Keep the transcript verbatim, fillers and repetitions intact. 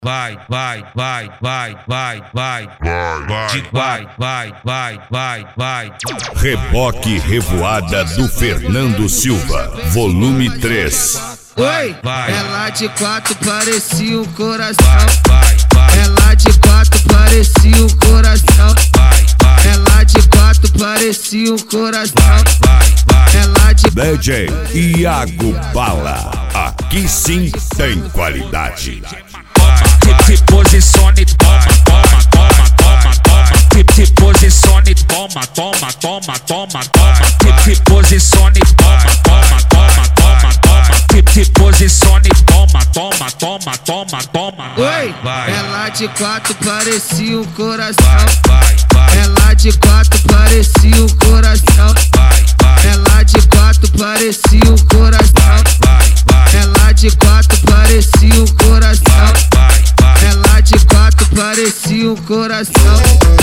vai, vai, vai, vai, vai, vai, vai, vai, vai, vai, vai, vai. Reboque Revoada do Fernando Silva, volume três. Oi, ela de quatro parecia um coração. Vai, vai, Ela de quatro parecia um coração. vai, vai, Ela de quatro parecia um coração. vai, vai. Ela de D J Iago Bala, aqui sim tem qualidade. Se posicione, toma, toma, toma, toma, toma. Se posicione, toma, toma, toma, toma, toma. Se posicione, toma, toma, toma, toma, toma. Se posicione, toma, toma, toma, toma, toma. Oi, vai. ela de quatro parecia um coração. Vai, vai, Ela de quatro parecia um coração. vai, vai, Ela de quatro parecia um coração. vai, vai, Ela de quatro parecia um coração. vai, vai. Ela de quatro parecia um coração.